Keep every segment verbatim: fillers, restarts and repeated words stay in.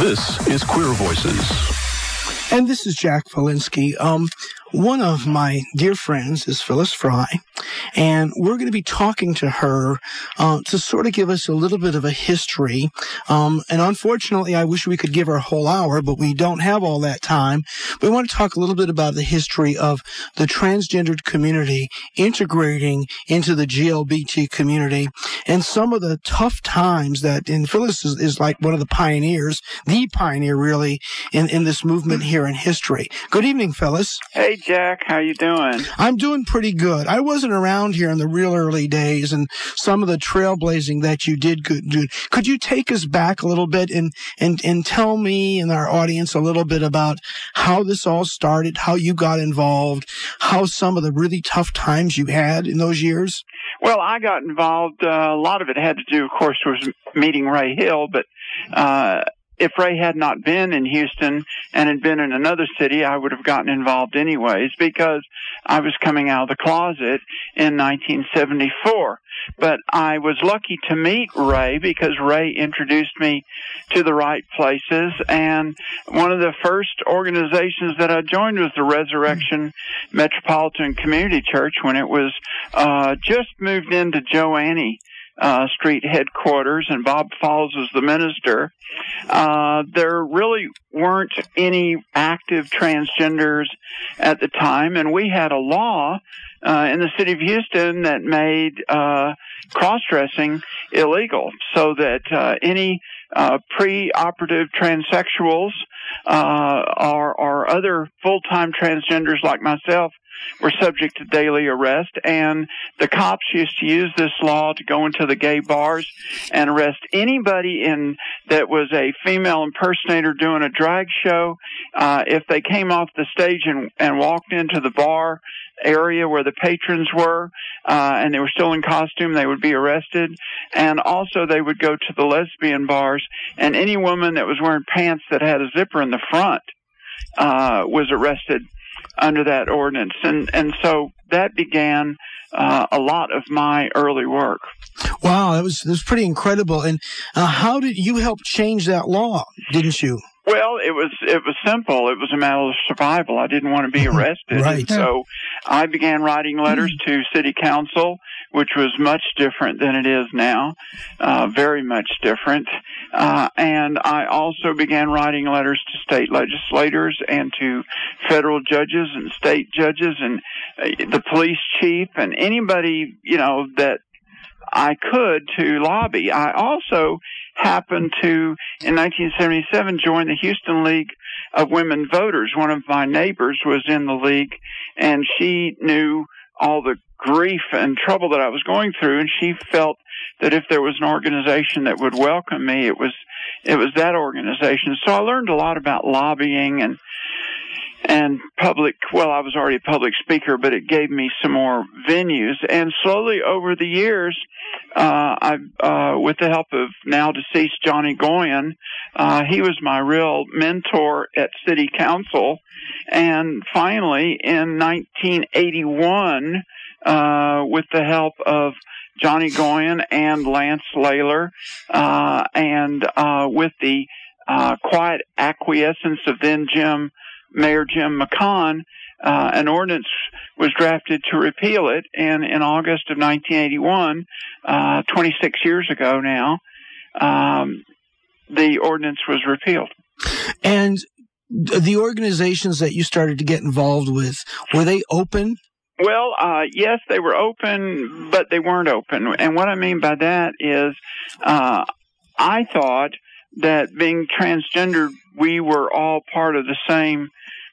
This is Queer Voices. And this is Jack Valinsky. Um, one of my dear friends is Phyllis Fry, and we're going to be talking to her uh, to sort of give us a little bit of a history. Um, and unfortunately, I wish we could give her a whole hour, but we don't have all that time. We want to talk a little bit about the history of the transgendered community integrating into the G L B T community and some of the tough times that, and Phyllis is, is like one of the pioneers, the pioneer really, in, in this movement here in history. Good evening, Phyllis. Hey, Jack. How you doing? I'm doing pretty good. I wasn't around here in the real early days, and some of the trailblazing that you did do. Could you take us back a little bit and, and, and tell me and our audience a little bit about how this all started, how you got involved, how some of the really tough times you had in those years? Well, I got involved. Uh, a lot of it had to do, of course, with meeting Ray Hill, but uh if Ray had not been in Houston and had been in another city, I would have gotten involved anyways because I was coming out of the closet in nineteen seventy-four. But I was lucky to meet Ray because Ray introduced me to the right places. And one of the first organizations that I joined was the Resurrection Metropolitan Community Church when it was uh just moved into Joanne Uh, street headquarters, and Bob Falls was the minister. Uh, there really weren't any active transgenders at the time, and we had a law uh, in the city of Houston that made uh, cross-dressing illegal, so that uh, any uh, pre-operative transsexuals uh, or, or other full-time transgenders like myself were subject to daily arrest, and the cops used to use this law to go into the gay bars and arrest anybody in that was a female impersonator doing a drag show. Uh, if they came off the stage and, and walked into the bar area where the patrons were, uh, and they were still in costume, they would be arrested. And also they would go to the lesbian bars, and any woman that was wearing pants that had a zipper in the front uh, was arrested under that ordinance. And, and so that began uh, a lot of my early work. Wow, that was, that was pretty incredible. And uh, how did you help change that law, didn't you? Well, it was it was simple. It was a matter of survival. I didn't want to be arrested. Right. And so I began writing letters to city council, which was much different than it is now, uh, very much different. Uh, and I also began writing letters to state legislators and to federal judges and state judges and uh, the police chief and anybody, you know, that I could to lobby. I also happened to, in nineteen seventy-seven, join the Houston League of Women Voters. One of my neighbors was in the league, and she knew all the grief and trouble that I was going through, and she felt that if there was an organization that would welcome me, it was it was that organization. So I learned a lot about lobbying and and public, well, I was already a public speaker, but it gave me some more venues. And slowly over the years, uh, I, uh, with the help of now deceased Johnny Goyen, uh, he was my real mentor at city council. And finally, in nineteen eighty-one, uh, with the help of Johnny Goyen and Lance Layler, uh, and, uh, with the, uh, quiet acquiescence of then Jim Mayor Jim McCon, uh, an ordinance was drafted to repeal it, and in August of nineteen eighty-one, uh, twenty-six years ago now, um, the ordinance was repealed. And the organizations that you started to get involved with, were they open? Well, uh, yes, they were open, but they weren't open. And what I mean by that is, uh, I thought that being transgender, we were all part of the same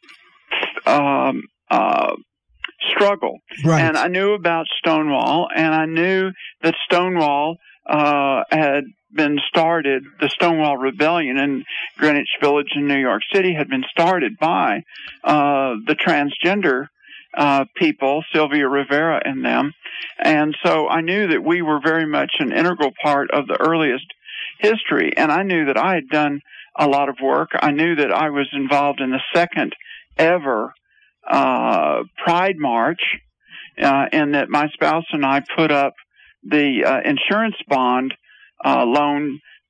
um, uh, struggle. Right. And I knew about Stonewall, and I knew that Stonewall uh, had been started, the Stonewall Rebellion in Greenwich Village in New York City had been started by uh, the transgender uh, people, Sylvia Rivera and them. And so I knew that we were very much an integral part of the earliest history, and I knew that I had done a lot of work. I knew that I was involved in the second ever uh, Pride March, uh, and that my spouse and I put up the uh, insurance bond uh, loan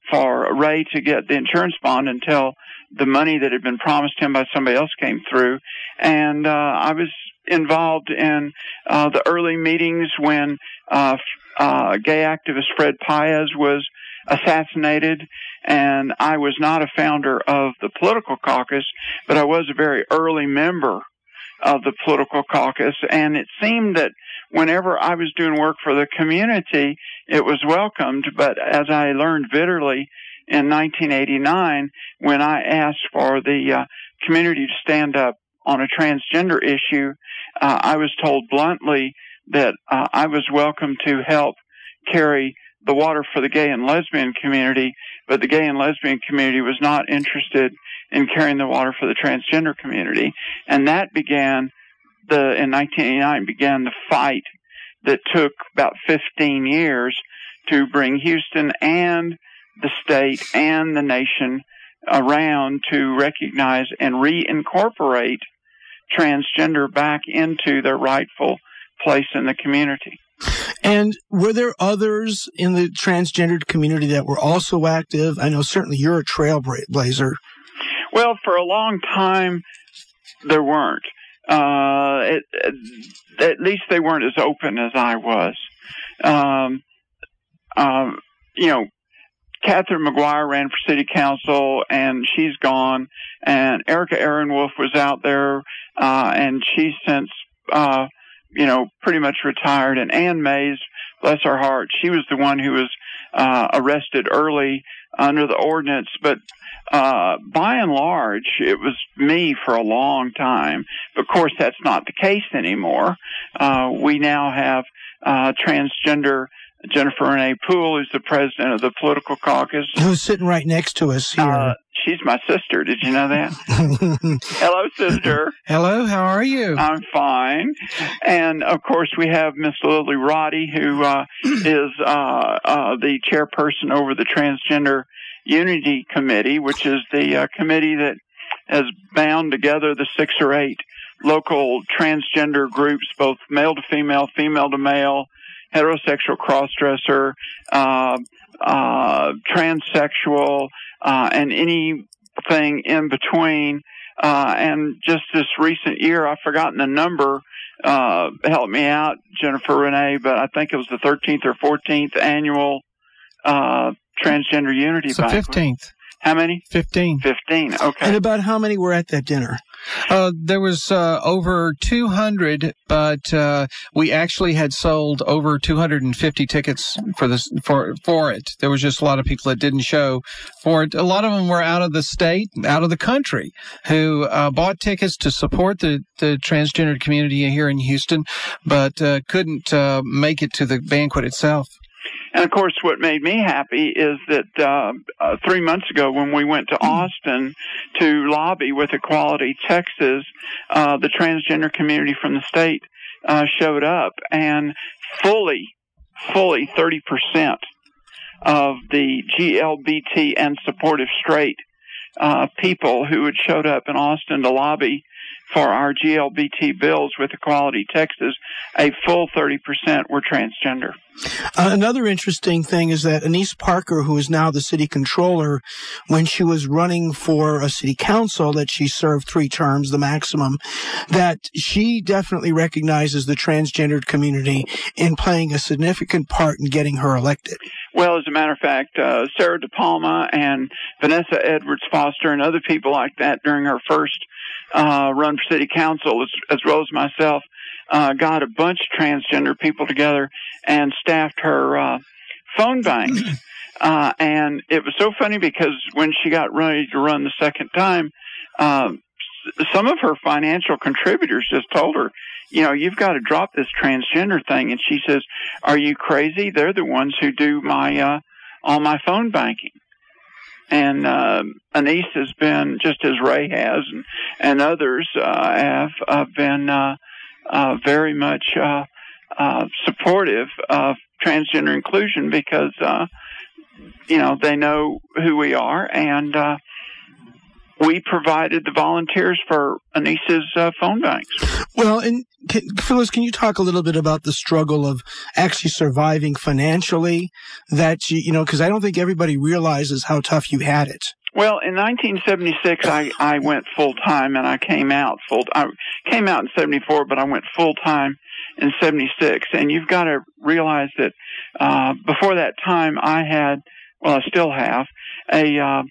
for Ray to get the insurance bond until the money that had been promised him by somebody else came through. And uh, I was involved in uh, the early meetings when uh, uh, gay activist Fred Paez was assassinated, and I was not a founder of the political caucus, but I was a very early member of the political caucus, and it seemed that whenever I was doing work for the community, it was welcomed. But as I learned bitterly in nineteen eighty-nine, when I asked for the uh, community to stand up on a transgender issue, uh, I was told bluntly that uh, I was welcome to help carry the water for the gay and lesbian community, but the gay and lesbian community was not interested in carrying the water for the transgender community. And that began the, in nineteen eighty-nine, began the fight that took about fifteen years to bring Houston and the state and the nation around to recognize and reincorporate transgender back into their rightful place in the community. And were there others in the transgendered community that were also active? I know certainly you're a trailblazer. Well, for a long time, there weren't. Uh, it, at least they weren't as open as I was. Um, um, you know, Catherine McGuire ran for city council, and she's gone. And Erica Aaron-Wolf was out there, uh, and she's since, uh, you know, pretty much retired. And Ann Mays, bless her heart, she was the one who was uh, arrested early under the ordinance. But uh, by and large, it was me for a long time. But of course, that's not the case anymore. Uh, we now have uh, transgender Jennifer Renee Poole, who's the president of the political caucus. Who's sitting right next to us here. Uh, she's my sister. Did you know that? Hello, sister. Hello, how are you? I'm fine. And, of course, we have Miss Lily Roddy, who uh, is uh, uh, the chairperson over the Transgender Unity Committee, which is the uh, committee that has bound together the six or eight local transgender groups, both male to female, female to male, heterosexual crossdresser, uh, uh, transsexual, uh, and anything in between. Uh, and just this recent year, I've forgotten the number, uh, help me out, Jennifer Renee, but I think it was the thirteenth or fourteenth annual, uh, Transgender Unity It's the Banquet. fifteenth. How many? Fifteen. Fifteen, okay. And about how many were at that dinner? Uh, there was uh, over two hundred, but uh, we actually had sold over two hundred fifty tickets for this for for it. There was just a lot of people that didn't show for it. A lot of them were out of the state, out of the country, who uh, bought tickets to support the, the transgender community here in Houston, but uh, couldn't uh, make it to the banquet itself. And, of course, what made me happy is that uh, uh, three months ago when we went to Austin to lobby with Equality Texas, uh, the transgender community from the state uh, showed up, and fully, fully thirty percent of the G L B T and supportive straight uh, people who had showed up in Austin to lobby for our G L B T bills with Equality Texas, a full thirty percent were transgender. Uh, another interesting thing is that Anise Parker, who is now the city controller, when she was running for a city council, that she served three terms, the maximum, that she definitely recognizes the transgendered community in playing a significant part in getting her elected. Well, as a matter of fact, uh, Sarah DePalma and Vanessa Edwards Foster and other people like that during her first uh, run for city council, as, as well as myself, uh, got a bunch of transgender people together and staffed her uh, phone bank. Uh, and it was so funny because when she got ready to run the second time, uh, some of her financial contributors just told her, you know, you've got to drop this transgender thing. And she says, are you crazy? They're the ones who do my, uh, all my phone banking. And, uh, Anise has been, just as Ray has and, and others, uh, have, uh, been, uh, uh, very much, uh, uh, supportive of transgender inclusion because, uh, you know, they know who we are and, uh, we provided the volunteers for Anissa's uh, phone banks. Well, and can, Phyllis, can you talk a little bit about the struggle of actually surviving financially? That you, you know, because I don't think everybody realizes how tough you had it. Well, in nineteen seventy-six, I, I went full time, and I came out full. I came out in seventy-four, but I went full time in seventy-six. And you've got to realize that uh, before that time, I had, well, I still have a uh,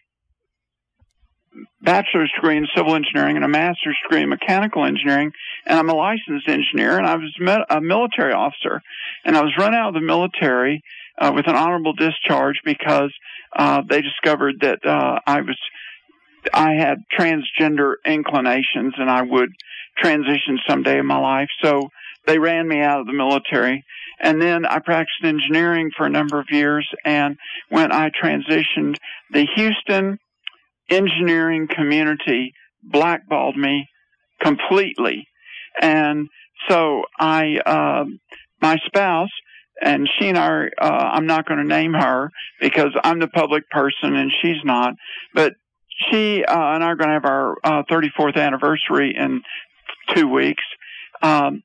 bachelor's degree in civil engineering and a master's degree in mechanical engineering, and I'm a licensed engineer, and I was a military officer, and I was run out of the military uh, with an honorable discharge because uh, they discovered that uh, I was I had transgender inclinations, and I would transition someday in my life, so they ran me out of the military. And then I practiced engineering for a number of years, and when I transitioned, the Houston engineering community blackballed me completely. And so I, uh, my spouse, and she and I, uh, I'm not going to name her because I'm the public person and she's not, but she uh, and I are going to have our uh, thirty-fourth anniversary in two weeks. Um,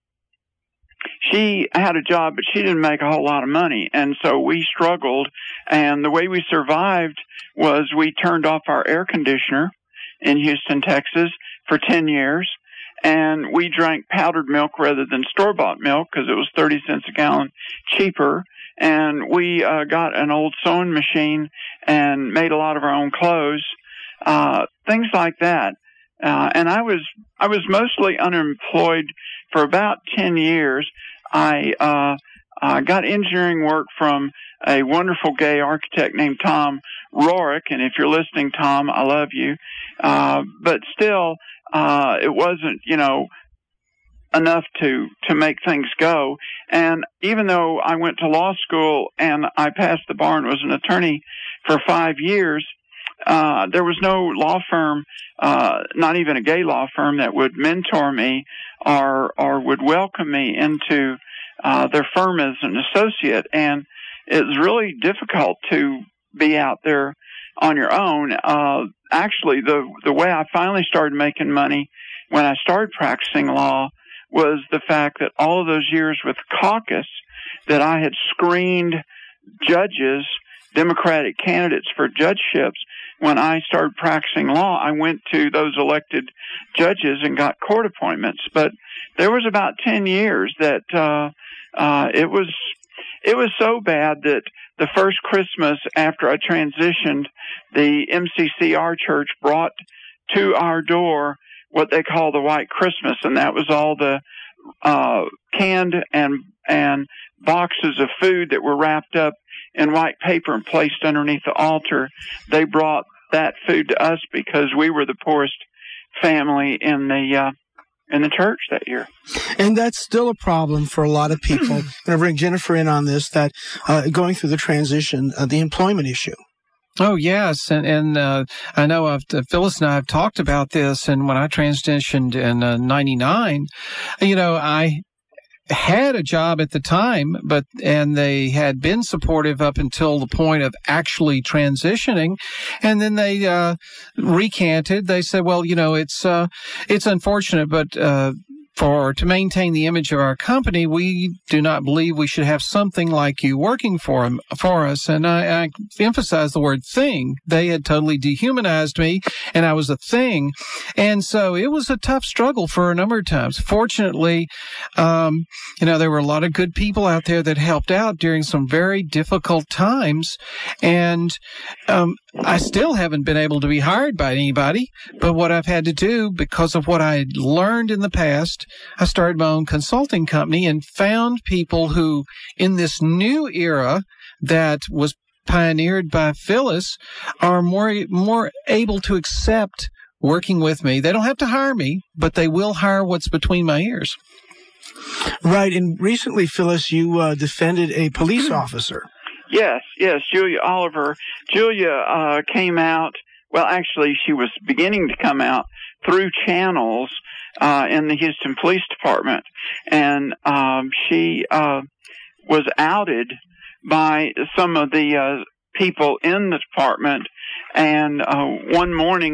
she had a job, but she didn't make a whole lot of money. And so we struggled. And the way we survived was we turned off our air conditioner in Houston, Texas for ten years. And we drank powdered milk rather than store-bought milk because it was thirty cents a gallon cheaper. And we uh, got an old sewing machine and made a lot of our own clothes, uh, things like that. Uh, and I was, I was mostly unemployed for about ten years. I, uh, I got engineering work from a wonderful gay architect named Tom Rorick. And if you're listening, Tom, I love you. Uh, but still, uh, it wasn't, you know, enough to, to make things go. And even though I went to law school and I passed the bar and was an attorney for five years, Uh, there was no law firm, uh, not even a gay law firm that would mentor me or, or would welcome me into, uh, their firm as an associate. And it's really difficult to be out there on your own. Uh, actually, the, the way I finally started making money when I started practicing law was the fact that all of those years with caucus that I had screened judges, Democratic candidates for judgeships. When I started practicing law, I went to those elected judges and got court appointments. But there was about ten years that uh, uh, it was it was so bad that the first Christmas after I transitioned, the M C C R church brought to our door what they call the White Christmas, and that was all the uh, canned and and boxes of food that were wrapped up in white paper and placed underneath the altar. They brought that food to us because we were the poorest family in the uh, in the church that year. And that's still a problem for a lot of people. I'm going to bring Jennifer in on this, that uh, going through the transition, uh, the employment issue. Oh, yes. And, and uh, I know I've, uh, Phyllis and I have talked about this. And when I transitioned in uh, ninety-nine, you know, I had a job at the time, but, and they had been supportive up until the point of actually transitioning. And then they, uh, recanted. They said, well, you know, it's, uh, it's unfortunate, but, uh, For to maintain the image of our company, we do not believe we should have something like you working for him, for us. And I, I emphasize the word thing. They had totally dehumanized me, and I was a thing. And so it was a tough struggle for a number of times. Fortunately, um, you know, there were a lot of good people out there that helped out during some very difficult times. And um, I still haven't been able to be hired by anybody. But what I've had to do, because of what I had learned in the past, I started my own consulting company and found people who, in this new era that was pioneered by Phyllis, are more more able to accept working with me. They don't have to hire me, but they will hire what's between my ears. Right. And recently, Phyllis, you uh, defended a police officer. Yes, yes, Julia Oliver. Julia uh, came out, well, actually, she was beginning to come out through channels uh, in the Houston Police Department. And um, she uh, was outed by some of the uh, people in the department. And uh, one morning,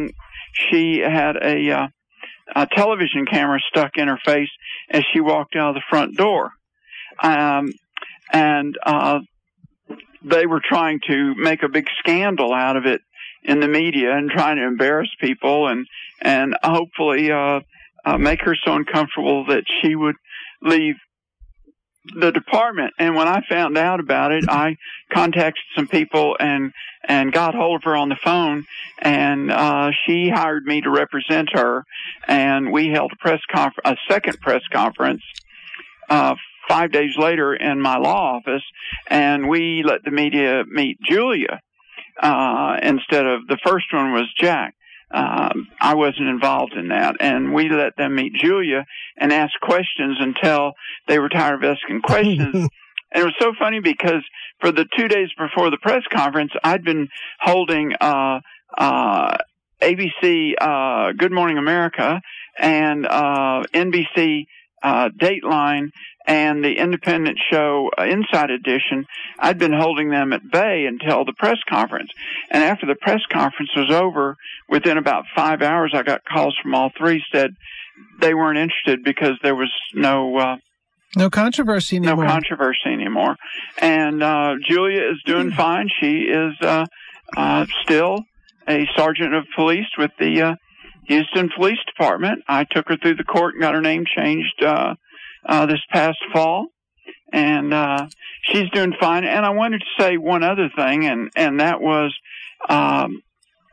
she had a, uh, a television camera stuck in her face as she walked out of the front door. Um, and uh, they were trying to make a big scandal out of it in the media and trying to embarrass people and and hopefully uh, uh, make her so uncomfortable that she would leave the department. And when I found out about it, I contacted some people and and got hold of her on the phone, and uh, she hired me to represent her. And we held a press conf- a second press conference uh, five days later in my law office, and we let the media meet Julia uh, instead of the first one was Jack. Um, I wasn't involved in that, and we let them meet Julia and ask questions until they were tired of asking questions. And it was so funny because for the two days before the press conference, I'd been holding uh, uh, A B C uh, Good Morning America and uh, N B C uh, Dateline and the independent show uh, Inside Edition. I'd been holding them at bay until the press conference. And after the press conference was over, within about five hours, I got calls from all three, said they weren't interested because there was no... Uh, No controversy anymore. No controversy anymore. And uh, Julia is doing fine. She is uh, uh, still a sergeant of police with the uh, Houston Police Department. I took her through the court and got her name changed uh, uh, this past fall. And uh, she's doing fine. And I wanted to say one other thing, and, and that was um,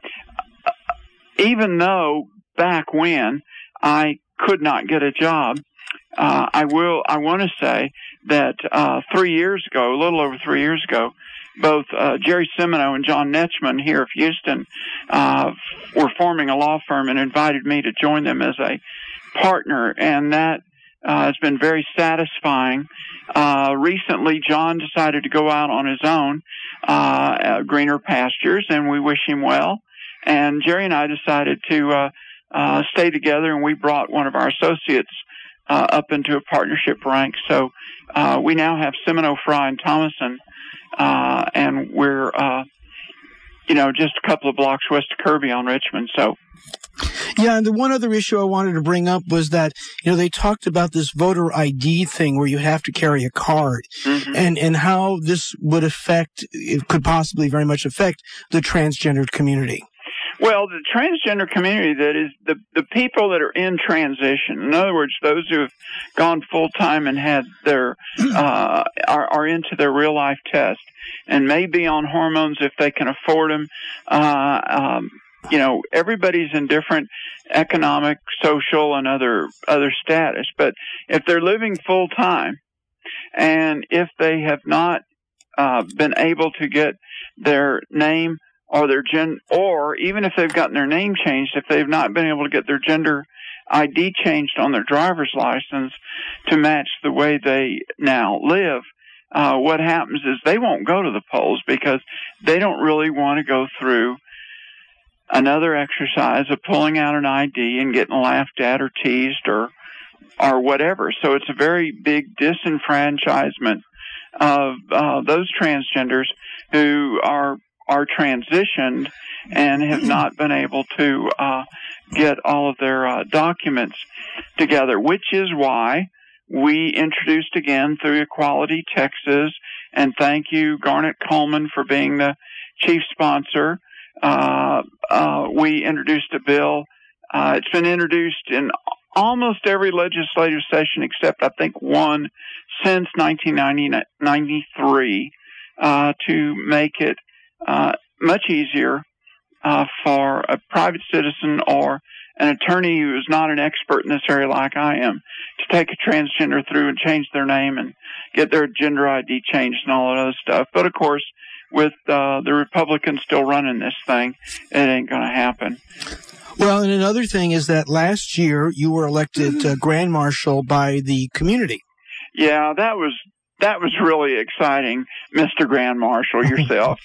even though back when I could not get a job, Uh, I will. I want to say that uh, three years ago, a little over three years ago, both uh, Jerry Semino and John Netchman here of Houston uh, were forming a law firm and invited me to join them as a partner, and that uh, has been very satisfying. Uh, recently, John decided to go out on his own, uh, uh, greener pastures, and we wish him well. And Jerry and I decided to uh, uh, stay together, and we brought one of our associates Uh, up into a partnership rank. So uh, we now have Semino, Fry, and Thomason, uh, and we're, uh, you know, just a couple of blocks west of Kirby on Richmond. So, yeah, and the one other issue I wanted to bring up was that, you know, they talked about this voter I D thing where you have to carry a card, mm-hmm. and, and how this would affect, it could possibly very much affect the transgendered community. Well, the transgender community, that is the, the people that are in transition. In other words, those who have gone full time and had their, uh, are, are into their real life test and may be on hormones if they can afford them. Uh, um, you know, everybody's in different economic, social, and other, other status. But if they're living full time and if they have not, uh, been able to get their name or their gen, or even if they've gotten their name changed, if they've not been able to get their gender I D changed on their driver's license to match the way they now live, uh, what happens is they won't go to the polls because they don't really want to go through another exercise of pulling out an I D and getting laughed at or teased or, or whatever. So it's a very big disenfranchisement of, uh, those transgenders who are are transitioned and have not been able to uh, get all of their uh, documents together, which is why we introduced again through Equality Texas, and thank you, Garnet Coleman, for being the chief sponsor. Uh, uh, we introduced a bill. Uh, it's been introduced in almost every legislative session except, I think, one since nineteen ninety-three uh, to make it Uh, much easier uh, for a private citizen or an attorney who is not an expert in this area like I am to take a transgender through and change their name and get their gender I D changed and all that other stuff. But, of course, with uh, the Republicans still running this thing, it ain't going to happen. Well, and another thing is that last year you were elected uh, Grand Marshal by the community. Yeah, that was... That was really exciting, Mister Grand Marshal, yourself.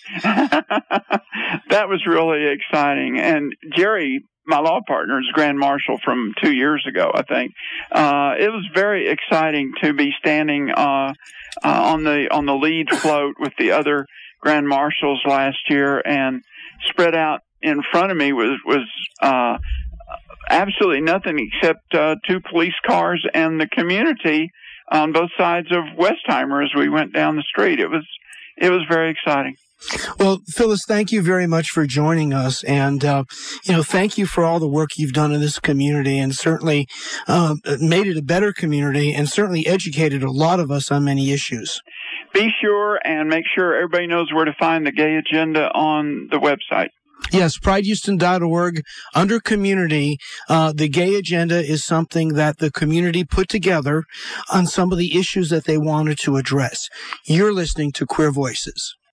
That was really exciting. And Jerry, my law partner, is Grand Marshal from two years ago, I think. Uh, it was very exciting to be standing uh, uh, on the on the lead float with the other Grand Marshals last year and spread out in front of me was was uh, absolutely nothing except uh, two police cars and the community on both sides of Westheimer as we went down the street. It was it was very exciting. Well, Phyllis, thank you very much for joining us. And, uh, you know, thank you for all the work you've done in this community and certainly uh, made it a better community and certainly educated a lot of us on many issues. Be sure and make sure everybody knows where to find the Gay Agenda on the website. Yes, pride houston dot org, under community, uh, the Gay Agenda is something that the community put together on some of the issues that they wanted to address. You're listening to Queer Voices.